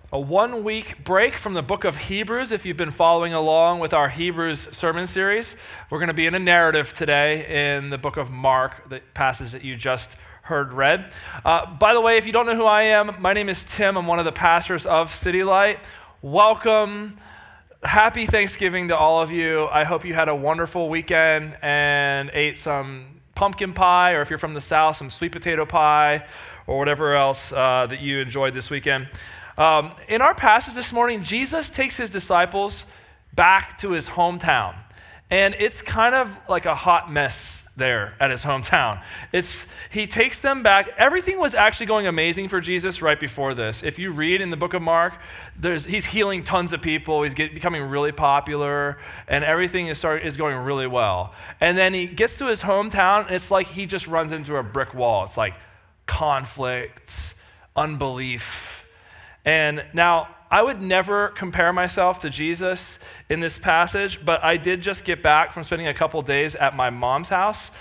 a 1-week break from the book of Hebrews. If you've been following along with our Hebrews sermon series, we're going to be in a narrative today in the book of Mark, the passage that you just heard read. By the way, if you don't know who I am, my name is Tim. I'm one of the pastors of City Light. Welcome. Happy Thanksgiving to all of you. I hope you had a wonderful weekend and ate some pumpkin pie, or if you're from the South, some sweet potato pie, or whatever else that you enjoyed this weekend. In our passage this morning, Jesus takes his disciples back to his hometown, and it's kind of like a hot mess there at his hometown. He takes them back. Everything was actually going amazing for Jesus right before this. If you read in the book of Mark, he's healing tons of people. He's becoming really popular, and everything is going really well. And then he gets to his hometown, and it's like he just runs into a brick wall. It's like conflict, unbelief. And now, I would never compare myself to Jesus in this passage, but I did just get back from spending a couple days at my mom's house.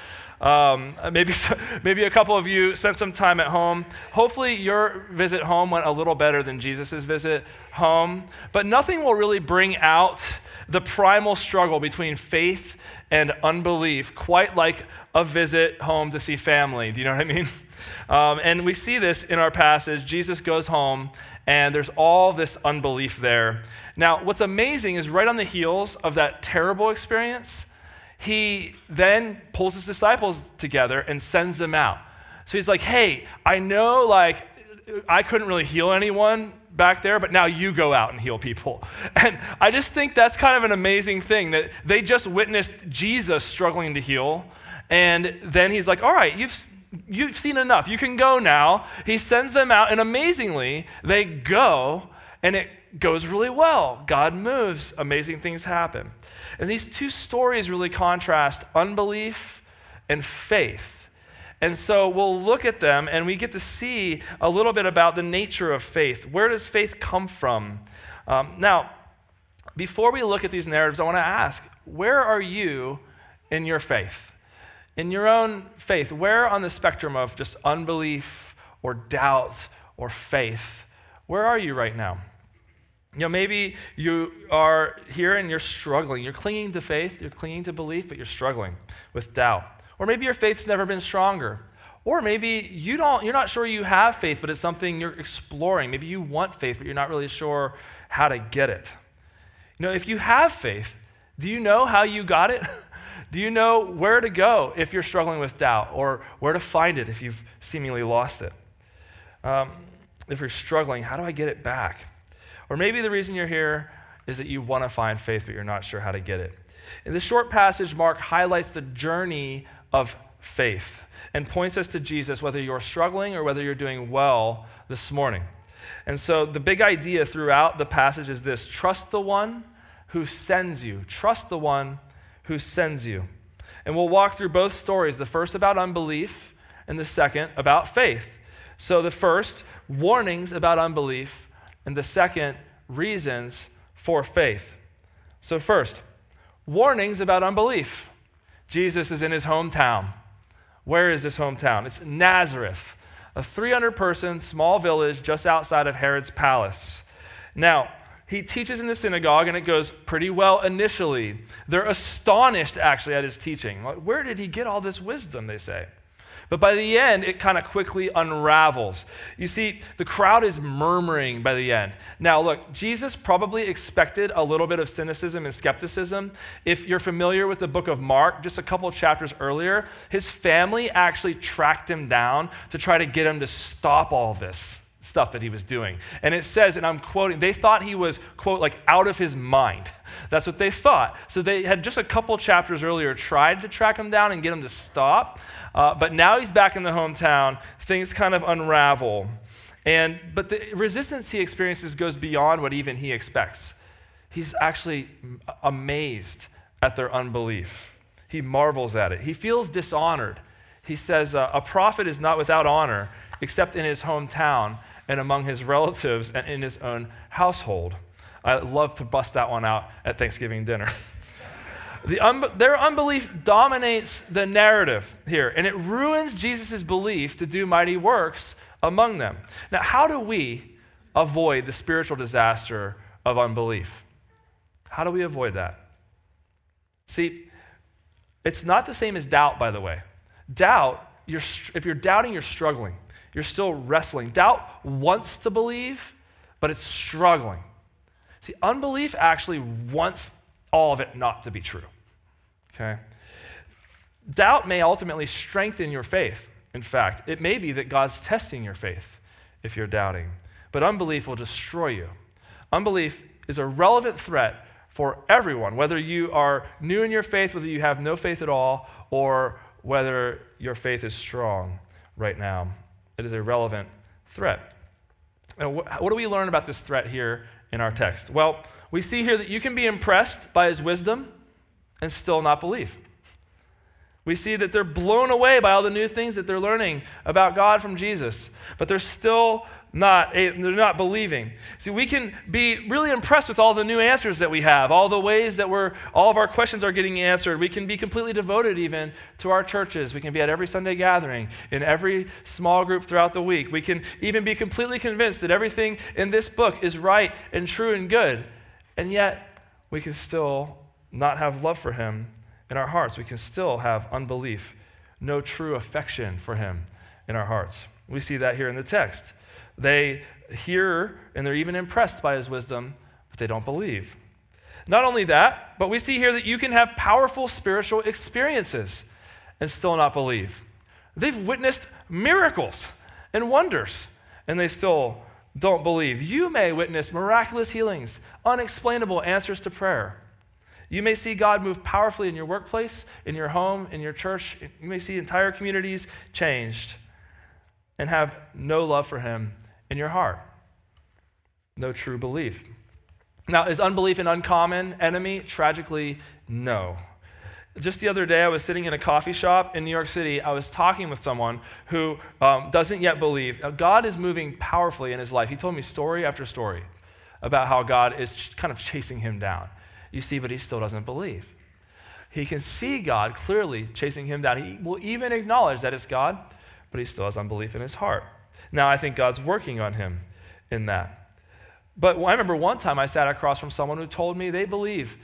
Maybe a couple of you spent some time at home. Hopefully your visit home went a little better than Jesus' visit home, but nothing will really bring out the primal struggle between faith and unbelief quite like a visit home to see family. Do you know what I mean? And we see this in our passage. Jesus goes home, and there's all this unbelief there. Now, what's amazing is right on the heels of that terrible experience, he then pulls his disciples together and sends them out. So he's like, hey, I know I couldn't really heal anyone back there, but now you go out and heal people. And I just think that's kind of an amazing thing, that they just witnessed Jesus struggling to heal, and then he's like, all right, you've seen enough. You can go now. He sends them out, and amazingly, they go, and it goes really well. God moves. Amazing things happen. And these two stories really contrast unbelief and faith. And so we'll look at them, and we get to see a little bit about the nature of faith. Where does faith come from? Now, before we look at these narratives, I want to ask, where are you in your faith? In your own faith, where on the spectrum of just unbelief or doubt or faith, where are you right now? You know, maybe you are here and you're struggling. You're clinging to faith, you're clinging to belief, but you're struggling with doubt. Or maybe your faith's never been stronger. Or maybe you're not sure you have faith, but it's something you're exploring. Maybe you want faith, but you're not really sure how to get it. You know, if you have faith, do you know how you got it? Do you know where to go if you're struggling with doubt, or where to find it if you've seemingly lost it? If you're struggling, how do I get it back? Or maybe the reason you're here is that you want to find faith, but you're not sure how to get it. In this short passage, Mark highlights the journey of faith and points us to Jesus, whether you're struggling or whether you're doing well this morning. And so the big idea throughout the passage is this: trust the one who sends you. Trust the one who sends you. And we'll walk through both stories, the first about unbelief and the second about faith. So the first, warnings about unbelief, and the second, reasons for faith. So first, warnings about unbelief. Jesus is in his hometown. Where is this hometown? It's Nazareth, a 300-person small village just outside of Herod's palace. Now, he teaches in the synagogue, and it goes pretty well initially. They're astonished, actually, at his teaching. Like, where did he get all this wisdom, they say? But by the end, it kind of quickly unravels. You see, the crowd is murmuring by the end. Now, look, Jesus probably expected a little bit of cynicism and skepticism. If you're familiar with the book of Mark, just a couple chapters earlier, his family actually tracked him down to try to get him to stop all this stuff that he was doing. And it says, and I'm quoting, they thought he was, quote, like out of his mind. That's what they thought. So they had just a couple chapters earlier tried to track him down and get him to stop. But now he's back in the hometown. Things kind of unravel. But the resistance he experiences goes beyond what even he expects. He's actually amazed at their unbelief. He marvels at it. He feels dishonored. He says, a prophet is not without honor except in his hometown and among his relatives and in his own household. I love to bust that one out at Thanksgiving dinner. Their unbelief dominates the narrative here, and it ruins Jesus' belief to do mighty works among them. Now, how do we avoid the spiritual disaster of unbelief? How do we avoid that? See, it's not the same as doubt, by the way. Doubt, if you're doubting, you're struggling. You're still wrestling. Doubt wants to believe, but it's struggling. See, unbelief actually wants all of it not to be true, okay? Doubt may ultimately strengthen your faith. In fact, it may be that God's testing your faith if you're doubting. But unbelief will destroy you. Unbelief is a relevant threat for everyone, whether you are new in your faith, whether you have no faith at all, or whether your faith is strong right now. It is a relevant threat. Now, what do we learn about this threat here in our text? Well, we see here that you can be impressed by his wisdom and still not believe. We see that they're blown away by all the new things that they're learning about God from Jesus, but they're not believing. See, we can be really impressed with all the new answers that we have, all the ways that all of our questions are getting answered. We can be completely devoted even to our churches. We can be at every Sunday gathering, in every small group throughout the week. We can even be completely convinced that everything in this book is right and true and good, and yet we can still not have love for him in our hearts. We can still have unbelief, no true affection for him in our hearts. We see that here in the text. They hear and they're even impressed by his wisdom, but they don't believe. Not only that, but we see here that you can have powerful spiritual experiences and still not believe. They've witnessed miracles and wonders, and they still don't believe. You may witness miraculous healings, unexplainable answers to prayer. You may see God move powerfully in your workplace, in your home, in your church. You may see entire communities changed and have no love for him in your heart. No true belief. Now, is unbelief an uncommon enemy? Tragically, no. Just the other day, I was sitting in a coffee shop in New York City. I was talking with someone who doesn't yet believe. God is moving powerfully in his life. He told me story after story about how God is kind of chasing him down. You see, but he still doesn't believe. He can see God clearly chasing him down. He will even acknowledge that it's God, but he still has unbelief in his heart. Now, I think God's working on him in that. But I remember one time I sat across from someone who told me they believe,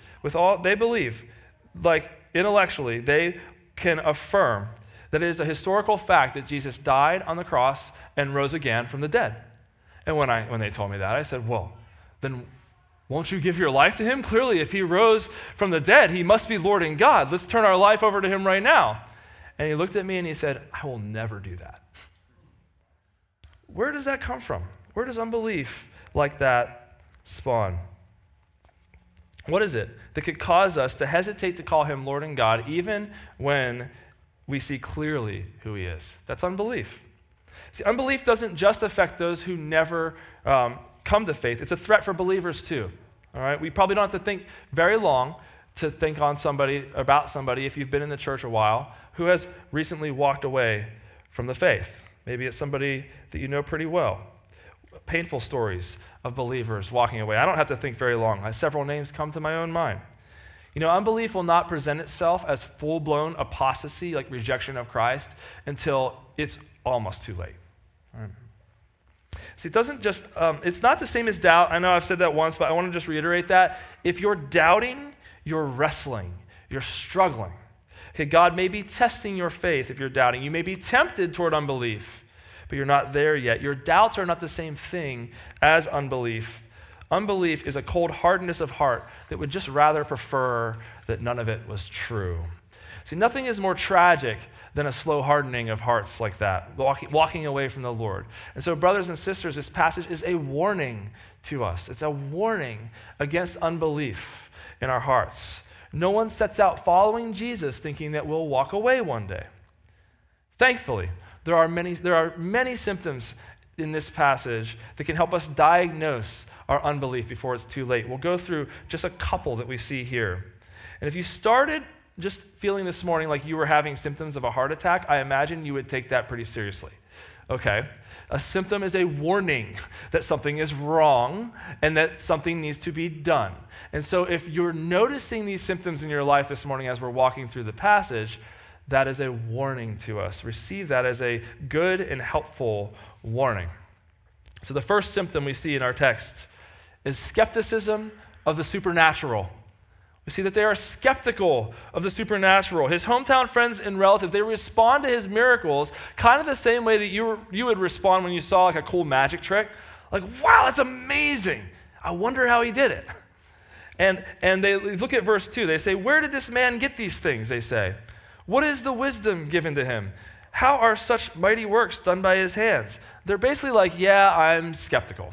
like intellectually, they can affirm that it is a historical fact that Jesus died on the cross and rose again from the dead. And when they told me that, I said, well, then won't you give your life to him? Clearly, if he rose from the dead, he must be Lord and God. Let's turn our life over to him right now. And he looked at me and he said, I will never do that. Where does that come from? Where does unbelief like that spawn? What is it that could cause us to hesitate to call him Lord and God even when we see clearly who he is? That's unbelief. See, unbelief doesn't just affect those who never come to faith. It's a threat for believers too. All right, we probably don't have to think very long to think about somebody if you've been in the church a while who has recently walked away from the faith. Maybe it's somebody that you know pretty well. Painful stories of believers walking away. I don't have to think very long. Several names come to my own mind. You know, unbelief will not present itself as full-blown apostasy, like rejection of Christ, until it's almost too late. All right. See, it's not the same as doubt. I know I've said that once, but I want to just reiterate that. If you're doubting, you're wrestling, you're struggling. Okay, God may be testing your faith if you're doubting. You may be tempted toward unbelief, but you're not there yet. Your doubts are not the same thing as unbelief. Unbelief is a cold hardness of heart that would just rather prefer that none of it was true. See, nothing is more tragic than a slow hardening of hearts like that, walking away from the Lord. And so, brothers and sisters, this passage is a warning to us. It's a warning against unbelief in our hearts. No one sets out following Jesus thinking that we'll walk away one day. Thankfully, there are many symptoms in this passage that can help us diagnose our unbelief before it's too late. We'll go through just a couple that we see here. And if you started just feeling this morning like you were having symptoms of a heart attack, I imagine you would take that pretty seriously. Okay? A symptom is a warning that something is wrong and that something needs to be done. And so if you're noticing these symptoms in your life this morning as we're walking through the passage, that is a warning to us. Receive that as a good and helpful warning. So the first symptom we see in our text is skepticism of the supernatural. We see that they are skeptical of the supernatural. His hometown friends and relatives, they respond to his miracles kind of the same way that you would respond when you saw like a cool magic trick. Like, wow, that's amazing. I wonder how he did it. And they look at verse 2. They say, where did this man get these things, they say? What is the wisdom given to him? How are such mighty works done by his hands? They're basically like, yeah, I'm skeptical.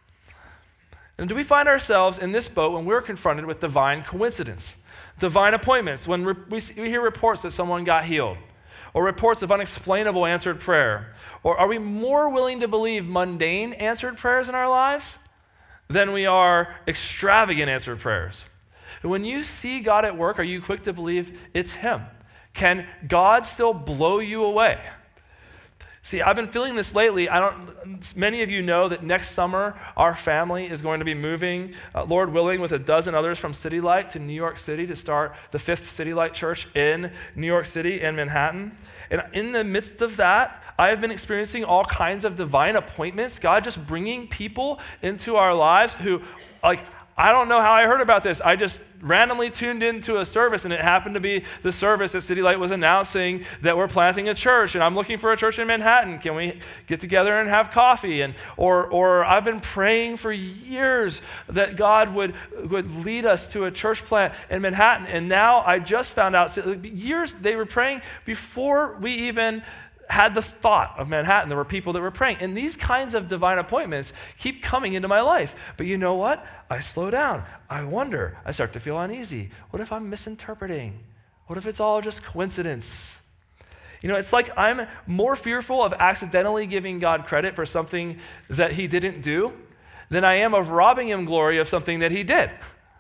And do we find ourselves in this boat when we're confronted with divine coincidence, divine appointments, when we hear reports that someone got healed, or reports of unexplainable answered prayer? Or are we more willing to believe mundane answered prayers in our lives than we are extravagant answered prayers? And when you see God at work, are you quick to believe it's him? Can God still blow you away? See, I've been feeling this lately. Many of you know that next summer, our family is going to be moving, Lord willing, with a dozen others from City Light to New York City to start the 5th City Light Church in New York City and Manhattan. And in the midst of that, I have been experiencing all kinds of divine appointments, God just bringing people into our lives who, like, I don't know how I heard about this. I just randomly tuned into a service, and it happened to be the service that City Light was announcing that we're planting a church, and I'm looking for a church in Manhattan. Can we get together and have coffee? Or I've been praying for years that God would lead us to a church plant in Manhattan, and now I just found out, years they were praying before we even had the thought of Manhattan. There were people that were praying. And these kinds of divine appointments keep coming into my life. But you know what? I slow down. I wonder. I start to feel uneasy. What if I'm misinterpreting? What if it's all just coincidence? You know, it's like I'm more fearful of accidentally giving God credit for something that he didn't do than I am of robbing him glory of something that he did.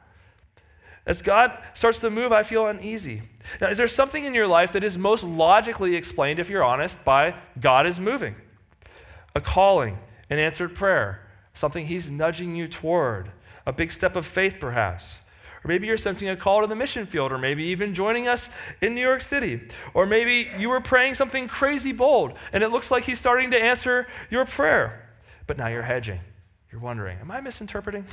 As God starts to move, I feel uneasy. Now, is there something in your life that is most logically explained, if you're honest, by God is moving? A calling, an answered prayer, something he's nudging you toward, a big step of faith perhaps. Or maybe you're sensing a call to the mission field, or maybe even joining us in New York City. Or maybe you were praying something crazy bold, and it looks like he's starting to answer your prayer. But now you're hedging. You're wondering, am I misinterpreting?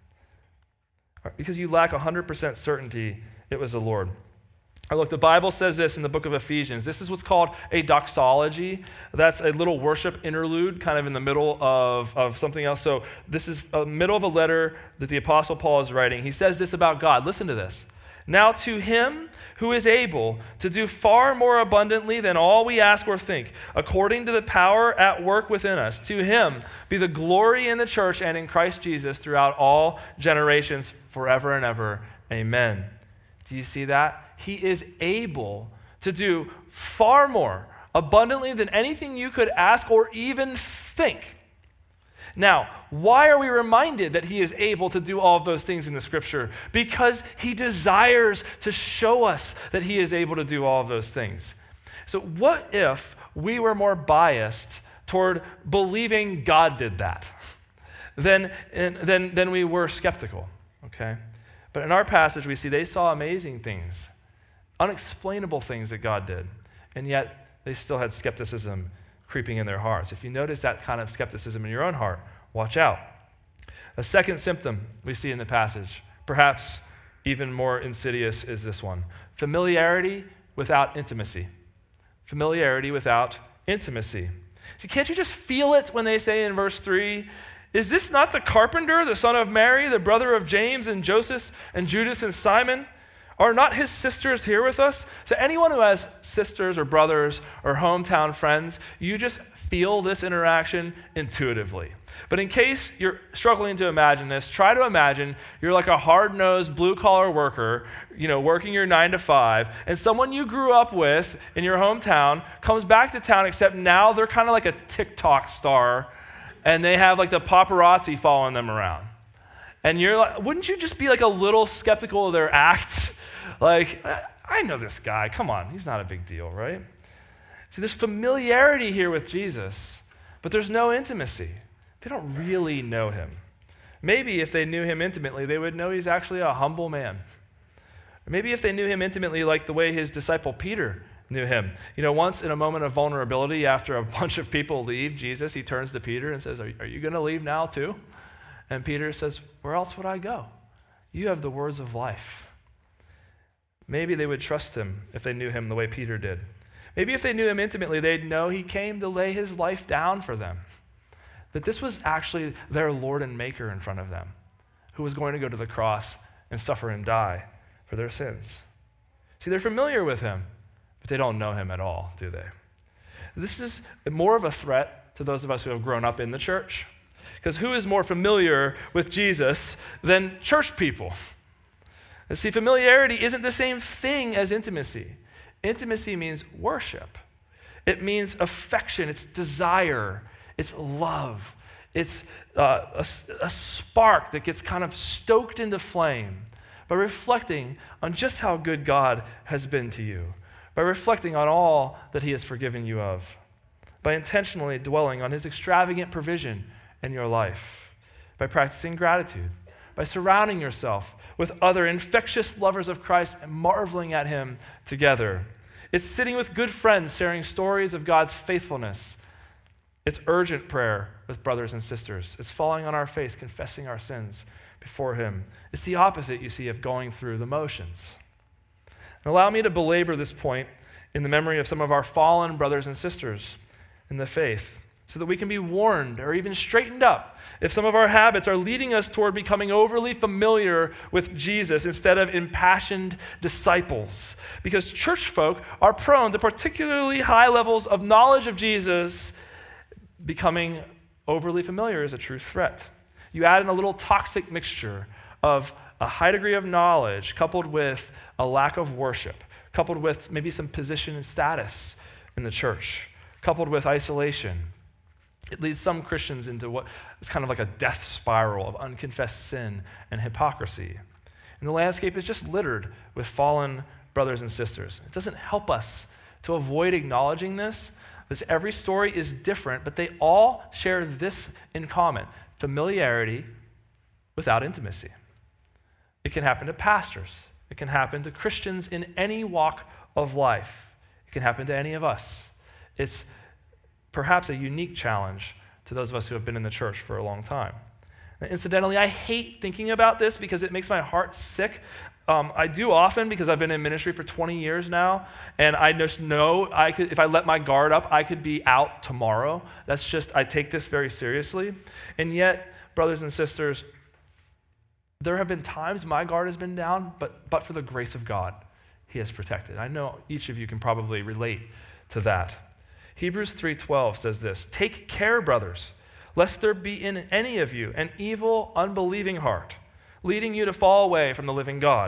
Because you lack 100% certainty it was the Lord. Look, the Bible says this in the book of Ephesians. This is what's called a doxology. That's a little worship interlude kind of in the middle of something else. So this is a middle of a letter that the Apostle Paul is writing. He says this about God. Listen to this. Now to him who is able to do far more abundantly than all we ask or think, according to the power at work within us, to him be the glory in the church and in Christ Jesus throughout all generations, forever and ever. Amen. Do you see that? He is able to do far more abundantly than anything you could ask or even think. Now, why are we reminded that he is able to do all of those things in the scripture? Because he desires to show us that he is able to do all of those things. So what if we were more biased toward believing God did that than we were skeptical, okay? But in our passage, we see they saw amazing things, unexplainable things that God did, and yet they still had skepticism creeping in their hearts. If you notice that kind of skepticism in your own heart, watch out. A second symptom we see in the passage, perhaps even more insidious, is this one: familiarity without intimacy. Familiarity without intimacy. So can't you just feel it when they say in verse 3, is this not the carpenter, the son of Mary, the brother of James and Joseph and Judas and Simon? Are not his sisters here with us? So anyone who has sisters or brothers or hometown friends, you just feel this interaction intuitively. But in case you're struggling to imagine this, try to imagine you're like a hard-nosed blue-collar worker, working your 9 to 5, and someone you grew up with in your hometown comes back to town, except now they're kind of like a TikTok star, and they have like the paparazzi following them around. And you're like, wouldn't you just be like a little skeptical of their act? Like, I know this guy. Come on, he's not a big deal, right? See, there's familiarity here with Jesus, but there's no intimacy. They don't really know him. Maybe if they knew him intimately, they would know he's actually a humble man. Or maybe if they knew him intimately like the way his disciple Peter knew him. Once in a moment of vulnerability after a bunch of people leave Jesus, he turns to Peter and says, are you going to leave now too? And Peter says, where else would I go? You have the words of life. Maybe they would trust him if they knew him the way Peter did. Maybe if they knew him intimately, they'd know he came to lay his life down for them. That this was actually their Lord and Maker in front of them, who was going to go to the cross and suffer and die for their sins. See, they're familiar with him, but they don't know him at all, do they? This is more of a threat to those of us who have grown up in the church. Because who is more familiar with Jesus than church people? And see, familiarity isn't the same thing as intimacy. Intimacy means worship. It means affection, it's desire, it's love. It's a spark that gets kind of stoked into flame by reflecting on just how good God has been to you, by reflecting on all that he has forgiven you of, by intentionally dwelling on his extravagant provision in your life, by practicing gratitude, by surrounding yourself with other infectious lovers of Christ and marveling at him together. It's sitting with good friends sharing stories of God's faithfulness. It's urgent prayer with brothers and sisters. It's falling on our face, confessing our sins before him. It's the opposite, you see, of going through the motions. And allow me to belabor this point in the memory of some of our fallen brothers and sisters in the faith, so that we can be warned or even straightened up if some of our habits are leading us toward becoming overly familiar with Jesus instead of impassioned disciples. Because church folk are prone to particularly high levels of knowledge of Jesus. Becoming overly familiar is a true threat. You add in a little toxic mixture of a high degree of knowledge coupled with a lack of worship, coupled with maybe some position and status in the church, coupled with isolation. It leads some Christians into what is kind of like a death spiral of unconfessed sin and hypocrisy. And the landscape is just littered with fallen brothers and sisters. It doesn't help us to avoid acknowledging this, because every story is different, but they all share this in common: familiarity without intimacy. It can happen to pastors. It can happen to Christians in any walk of life. It can happen to any of us. It's perhaps a unique challenge to those of us who have been in the church for a long time. And incidentally, I hate thinking about this because it makes my heart sick. I do often because I've been in ministry for 20 years now, and I just know if I let my guard up, I could be out tomorrow. I take this very seriously. And yet, brothers and sisters, there have been times my guard has been down, but for the grace of God, he has protected. I know each of you can probably relate to that. Hebrews 3:12 says this: "Take care, brothers, lest there be in any of you an evil, unbelieving heart, leading you to fall away from the living God."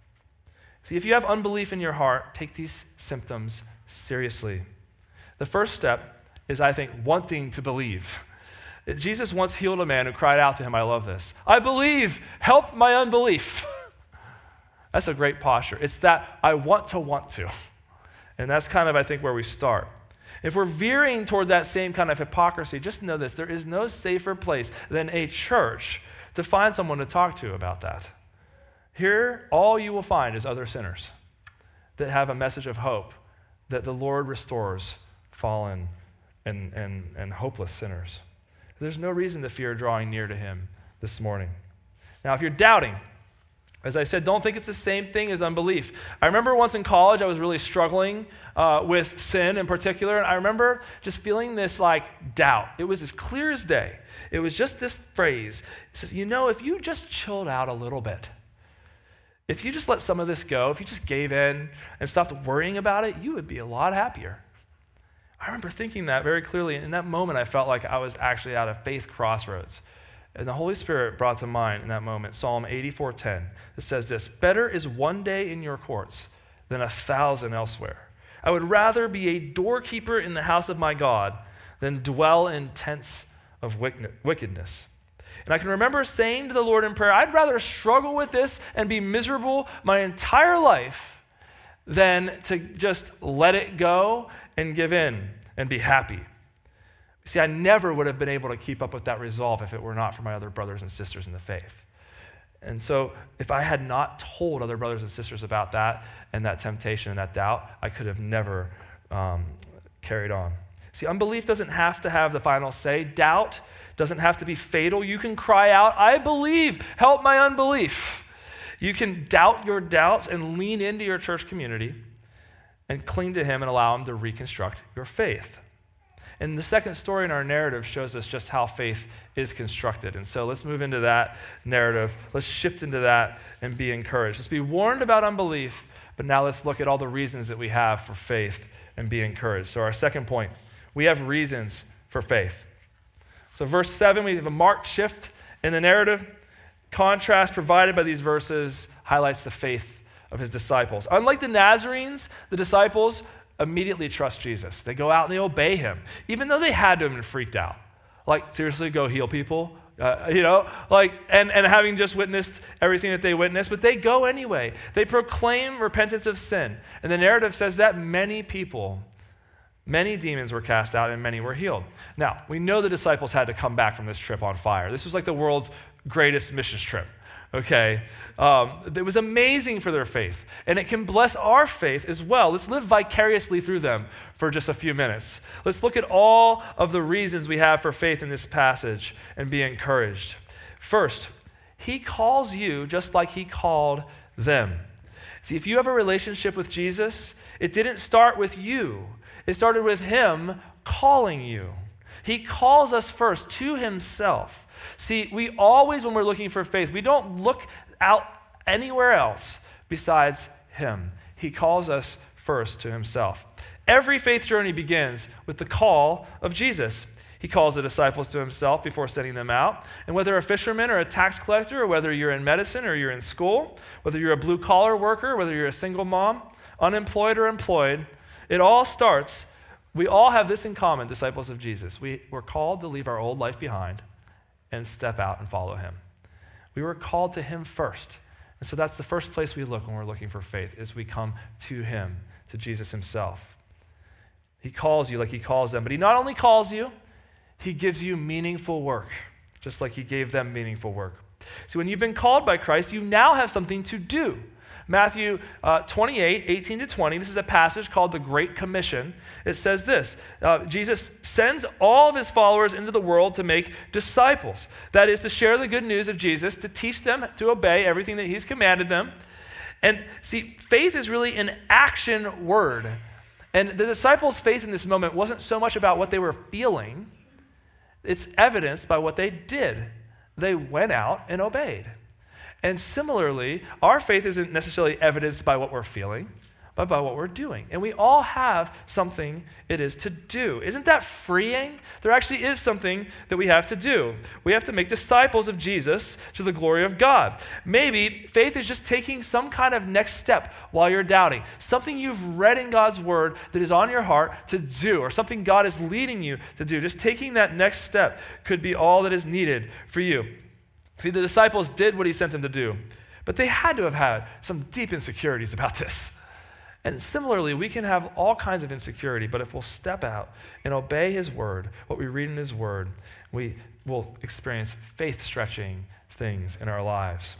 See, if you have unbelief in your heart, take these symptoms seriously. The first step is, I think, wanting to believe. Jesus once healed a man who cried out to him, I love this, "I believe, help my unbelief." That's a great posture. It's that I want to. And that's kind of, I think, where we start. If we're veering toward that same kind of hypocrisy, just know this: there is no safer place than a church to find someone to talk to about that. Here, all you will find is other sinners that have a message of hope that the Lord restores fallen and hopeless sinners. There's no reason to fear drawing near to him this morning. Now, if you're doubting, as I said, don't think it's the same thing as unbelief. I remember once in college, I was really struggling with sin in particular, and I remember just feeling this doubt. It was as clear as day. It was just this phrase. It says, if you just chilled out a little bit, if you just let some of this go, if you just gave in and stopped worrying about it, you would be a lot happier. I remember thinking that very clearly. In that moment, I felt like I was actually at a faith crossroads. And the Holy Spirit brought to mind in that moment Psalm 84:10. It says this: "Better is one day in your courts than 1,000 elsewhere. I would rather be a doorkeeper in the house of my God than dwell in tents of wickedness." And I can remember saying to the Lord in prayer, I'd rather struggle with this and be miserable my entire life than to just let it go and give in and be happy. See, I never would have been able to keep up with that resolve if it were not for my other brothers and sisters in the faith. And so if I had not told other brothers and sisters about that and that temptation and that doubt, I could have never carried on. See, unbelief doesn't have to have the final say. Doubt doesn't have to be fatal. You can cry out, I believe, help my unbelief. You can doubt your doubts and lean into your church community and cling to him and allow him to reconstruct your faith. And the second story in our narrative shows us just how faith is constructed. And so let's move into that narrative. Let's shift into that and be encouraged. Let's be warned about unbelief, but now let's look at all the reasons that we have for faith and be encouraged. So our second point, we have reasons for faith. So verse 7, we have a marked shift in the narrative. Contrast provided by these verses highlights the faith of his disciples. Unlike the Nazarenes, the disciples immediately trust Jesus. They go out and they obey him, even though they had to have been freaked out. Like, seriously, go heal people? And having just witnessed everything that they witnessed, but they go anyway. They proclaim repentance of sin. And the narrative says that many demons were cast out and many were healed. Now, we know the disciples had to come back from this trip on fire. This was like the world's greatest missions trip. Okay, it was amazing for their faith, and it can bless our faith as well. Let's live vicariously through them for just a few minutes. Let's look at all of the reasons we have for faith in this passage and be encouraged. First, he calls you just like he called them. See, if you have a relationship with Jesus, it didn't start with you. It started with him calling you. He calls us first to himself. See, we always, when we're looking for faith, we don't look out anywhere else besides him. He calls us first to himself. Every faith journey begins with the call of Jesus. He calls the disciples to himself before sending them out. And whether a fisherman or a tax collector, or whether you're in medicine or you're in school, whether you're a blue-collar worker, whether you're a single mom, unemployed or employed, it all starts, we all have this in common, disciples of Jesus. We're called to leave our old life behind and step out and follow him. We were called to him first. And so that's the first place we look when we're looking for faith, is we come to him, to Jesus himself. He calls you like he calls them, but he not only calls you, he gives you meaningful work, just like he gave them meaningful work. See, when you've been called by Christ, you now have something to do. Matthew 28, 18 to 20, this is a passage called the Great Commission. It says this, Jesus sends all of his followers into the world to make disciples. That is, to share the good news of Jesus, to teach them to obey everything that he's commanded them. And see, faith is really an action word. And the disciples' faith in this moment wasn't so much about what they were feeling. It's evidenced by what they did. They went out and obeyed. And similarly, our faith isn't necessarily evidenced by what we're feeling, but by what we're doing. And we all have something it is to do. Isn't that freeing? There actually is something that we have to do. We have to make disciples of Jesus to the glory of God. Maybe faith is just taking some kind of next step while you're doubting. Something you've read in God's word that is on your heart to do, or something God is leading you to do. Just taking that next step could be all that is needed for you. See, the disciples did what he sent them to do, but they had to have had some deep insecurities about this. And similarly, we can have all kinds of insecurity, but if we'll step out and obey his word, what we read in his word, we will experience faith-stretching things in our lives.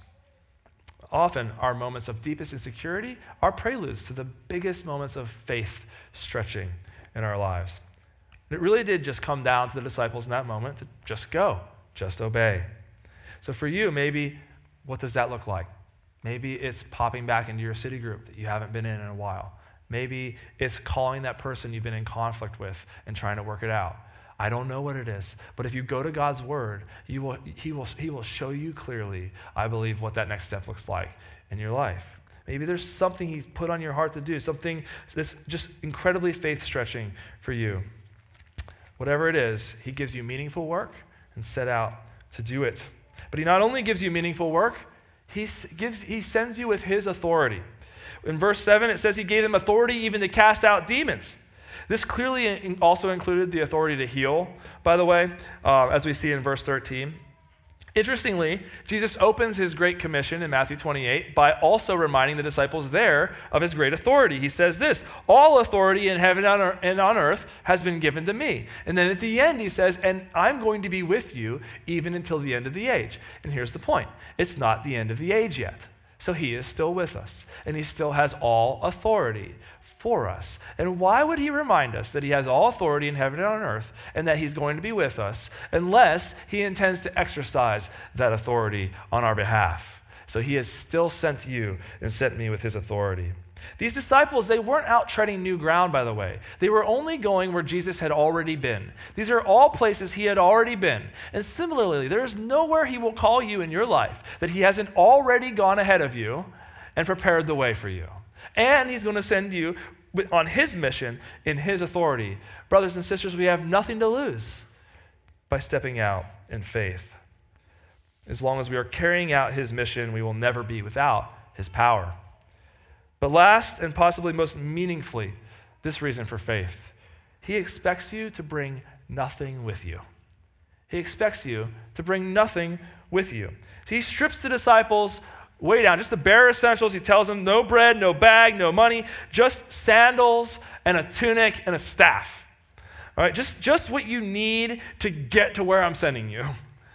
Often, our moments of deepest insecurity are preludes to the biggest moments of faith-stretching in our lives. And it really did just come down to the disciples in that moment to just go, just obey. So for you, maybe, what does that look like? Maybe it's popping back into your city group that you haven't been in a while. Maybe it's calling that person you've been in conflict with and trying to work it out. I don't know what it is, but if you go to God's word, he will show you clearly, I believe, what that next step looks like in your life. Maybe there's something he's put on your heart to do, something that's just incredibly faith-stretching for you. Whatever it is, he gives you meaningful work and set out to do it. But he not only gives you meaningful work, he sends you with his authority. In verse 7, it says he gave them authority even to cast out demons. This clearly also included the authority to heal, by the way, as we see in verse 13. Interestingly, Jesus opens his Great Commission in Matthew 28 by also reminding the disciples there of his great authority. He says this, all authority in heaven and on earth has been given to me. And then at the end he says, and I'm going to be with you even until the end of the age. And here's the point. It's not the end of the age yet. So he is still with us, and he still has all authority for us. And why would he remind us that he has all authority in heaven and on earth and that he's going to be with us unless he intends to exercise that authority on our behalf? So he has still sent you and sent me with his authority. These disciples, they weren't out treading new ground, by the way. They were only going where Jesus had already been. These are all places he had already been. And similarly, there is nowhere he will call you in your life that he hasn't already gone ahead of you and prepared the way for you. And he's going to send you on his mission in his authority. Brothers and sisters, we have nothing to lose by stepping out in faith. As long as we are carrying out his mission, we will never be without his power. But last and possibly most meaningfully, this reason for faith. He expects you to bring nothing with you. He expects you to bring nothing with you. He strips the disciples way down, just the bare essentials. He tells them no bread, no bag, no money, just sandals and a tunic and a staff. All right, just what you need to get to where I'm sending you.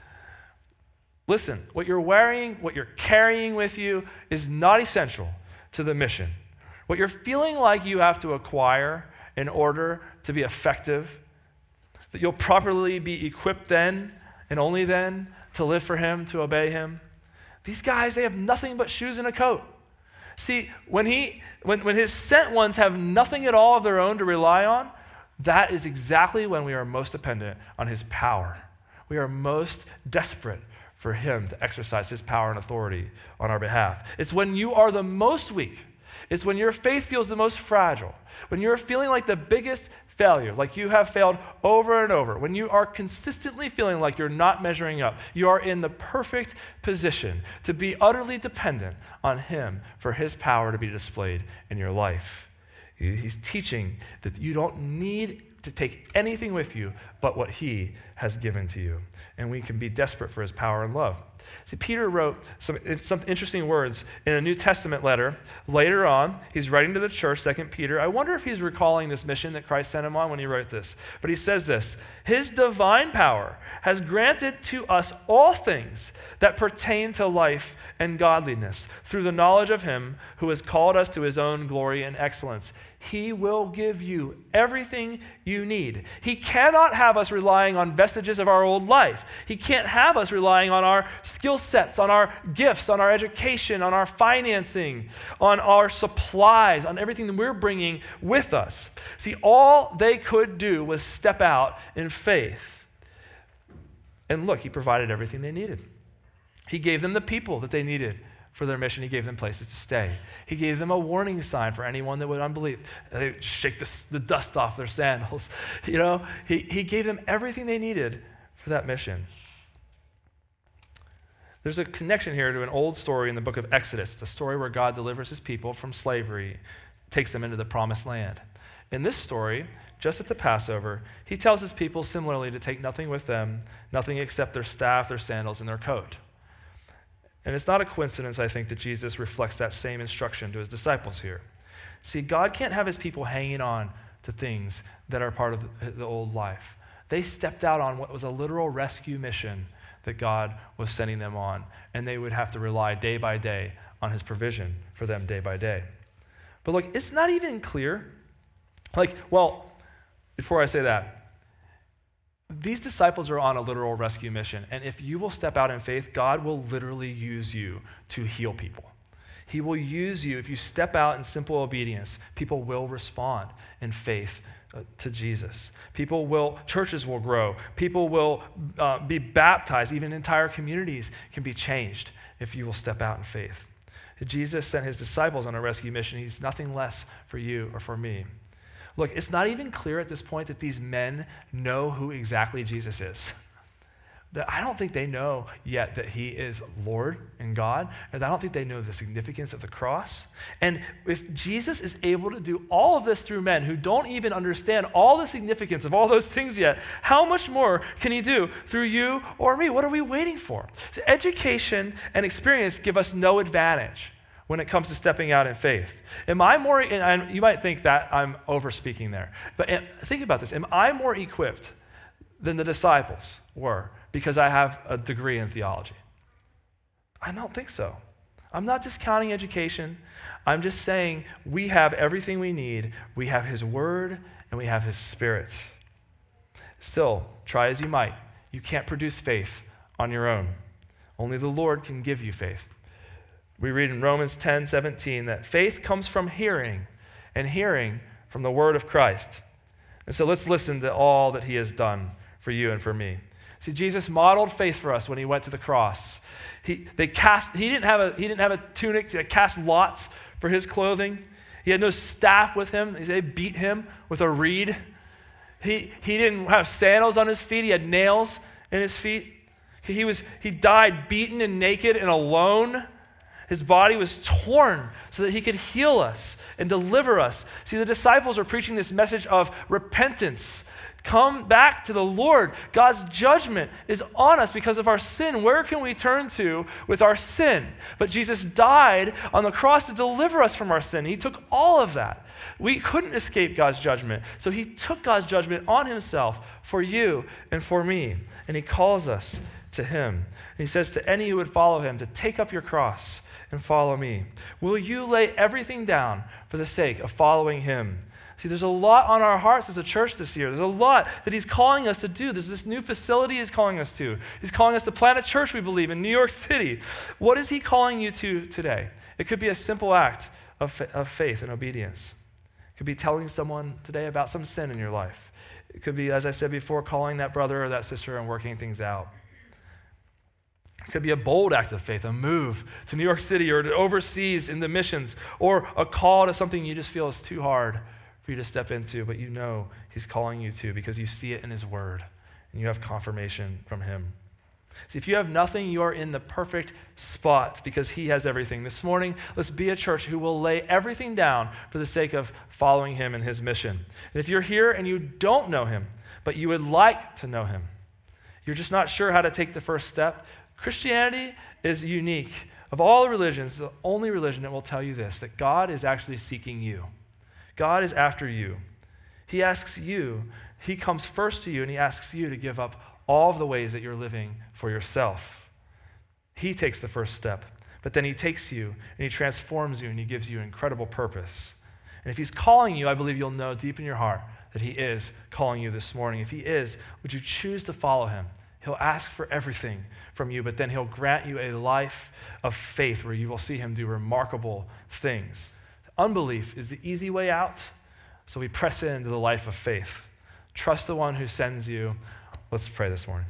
Listen, what you're wearing, what you're carrying with you is not essential to the mission. What you're feeling like you have to acquire in order to be effective, that you'll properly be equipped then and only then to live for him, to obey him. These guys, they have nothing but shoes and a coat. See, when his sent ones have nothing at all of their own to rely on, that is exactly when we are most dependent on his power. We are most desperate for him to exercise his power and authority on our behalf. It's when you are the most weak. It's when your faith feels the most fragile. When you're feeling like the biggest failure, like you have failed over and over. When you are consistently feeling like you're not measuring up, you are in the perfect position to be utterly dependent on him for his power to be displayed in your life. He's teaching that you don't need to take anything with you but what he has given to you. And we can be desperate for his power and love. See, Peter wrote some interesting words in a New Testament letter. Later on, he's writing to the church, 2 Peter. I wonder if he's recalling this mission that Christ sent him on when he wrote this. But he says this, his divine power has granted to us all things that pertain to life and godliness through the knowledge of him who has called us to his own glory and excellence. He will give you everything you need. He cannot have us relying on vestiges of our old life. He can't have us relying on our skill sets, on our gifts, on our education, on our financing, on our supplies, on everything that we're bringing with us. See, all they could do was step out in faith. And look, he provided everything they needed. He gave them the people that they needed for their mission. He gave them places to stay. He gave them a warning sign for anyone that would unbelieve. They shake the dust off their sandals. You know, he gave them everything they needed for that mission. There's a connection here to an old story in the book of Exodus. It's a story where God delivers his people from slavery, takes them into the promised land. In this story, just at the Passover, he tells his people similarly to take nothing with them, nothing except their staff, their sandals, and their coat. And it's not a coincidence, I think, that Jesus reflects that same instruction to his disciples here. See, God can't have his people hanging on to things that are part of the old life. They stepped out on what was a literal rescue mission that God was sending them on, and they would have to rely day by day on his provision for them day by day. But look, it's not even clear. Before I say that, these disciples are on a literal rescue mission, and if you will step out in faith, God will literally use you to heal people. He will use you. If you step out in simple obedience, people will respond in faith to Jesus. Churches will grow. People will be baptized. Even entire communities can be changed if you will step out in faith. Jesus sent his disciples on a rescue mission. He's nothing less for you or for me. Look, it's not even clear at this point that these men know who exactly Jesus is. that I don't think they know yet that he is Lord and God, and I don't think they know the significance of the cross. And if Jesus is able to do all of this through men who don't even understand all the significance of all those things yet, how much more can he do through you or me? What are we waiting for? So education and experience give us no advantage when it comes to stepping out in faith. Am I more, and you might think that I'm over speaking there, but think about this. Am I more equipped than the disciples were because I have a degree in theology? I don't think so. I'm not discounting education. I'm just saying we have everything we need. We have his word and we have his spirit. Still, try as you might, you can't produce faith on your own. Only the Lord can give you faith. We read in Romans 10:17 that faith comes from hearing, and hearing from the word of Christ. And so let's listen to all that he has done for you and for me. See, Jesus modeled faith for us when he went to the cross. He didn't have a tunic to cast lots for his clothing. He had no staff with him. They beat him with a reed. He didn't have sandals on his feet. He had nails in his feet. He died beaten and naked and alone. His body was torn so that he could heal us and deliver us. See, the disciples are preaching this message of repentance. Come back to the Lord. God's judgment is on us because of our sin. Where can we turn to with our sin? But Jesus died on the cross to deliver us from our sin. He took all of that. We couldn't escape God's judgment. So he took God's judgment on himself for you and for me. And he calls us to him. And he says to any who would follow him to take up your cross and follow me. Will you lay everything down for the sake of following him? See, there's a lot on our hearts as a church this year. There's a lot that he's calling us to do. There's this new facility he's calling us to. He's calling us to plant a church, we believe, in New York City. What is he calling you to today? It could be a simple act of faith and obedience. It could be telling someone today about some sin in your life. It could be, as I said before, calling that brother or that sister and working things out. It could be a bold act of faith, a move to New York City or to overseas in the missions, or a call to something you just feel is too hard for you to step into, but you know he's calling you to because you see it in his word and you have confirmation from him. See, if you have nothing, you are in the perfect spot because he has everything. This morning, let's be a church who will lay everything down for the sake of following him and his mission. And if you're here and you don't know him, but you would like to know him, you're just not sure how to take the first step, Christianity is unique. Of all religions, the only religion that will tell you this, that God is actually seeking you. God is after you. He asks you, he comes first to you, and he asks you to give up all of the ways that you're living for yourself. He takes the first step, but then he takes you, and he transforms you, and he gives you incredible purpose. And if he's calling you, I believe you'll know deep in your heart that he is calling you this morning. If he is, would you choose to follow him? He'll ask for everything from you, but then he'll grant you a life of faith where you will see him do remarkable things. Unbelief is the easy way out, so we press into the life of faith. Trust the one who sends you. Let's pray this morning.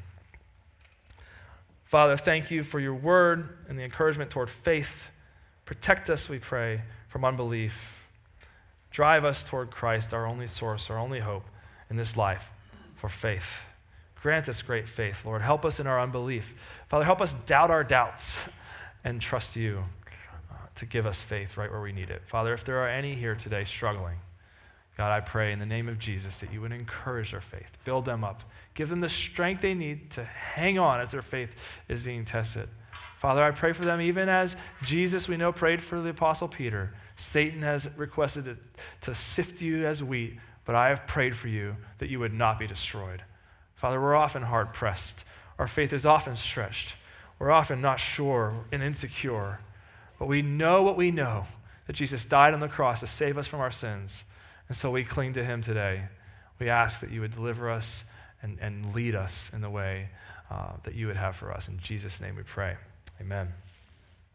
Father, thank you for your word and the encouragement toward faith. Protect us, we pray, from unbelief. Drive us toward Christ, our only source, our only hope in this life for faith. Grant us great faith, Lord. Help us in our unbelief. Father, help us doubt our doubts and trust you to give us faith right where we need it. Father, if there are any here today struggling, God, I pray in the name of Jesus that you would encourage their faith, build them up, give them the strength they need to hang on as their faith is being tested. Father, I pray for them even as Jesus, we know, prayed for the Apostle Peter. Satan has requested to sift you as wheat, but I have prayed for you that you would not be destroyed. Father, we're often hard-pressed. Our faith is often stretched. We're often not sure and insecure. But we know what we know, that Jesus died on the cross to save us from our sins. And so we cling to him today. We ask that you would deliver us and lead us in the way that you would have for us. In Jesus' name we pray. Amen.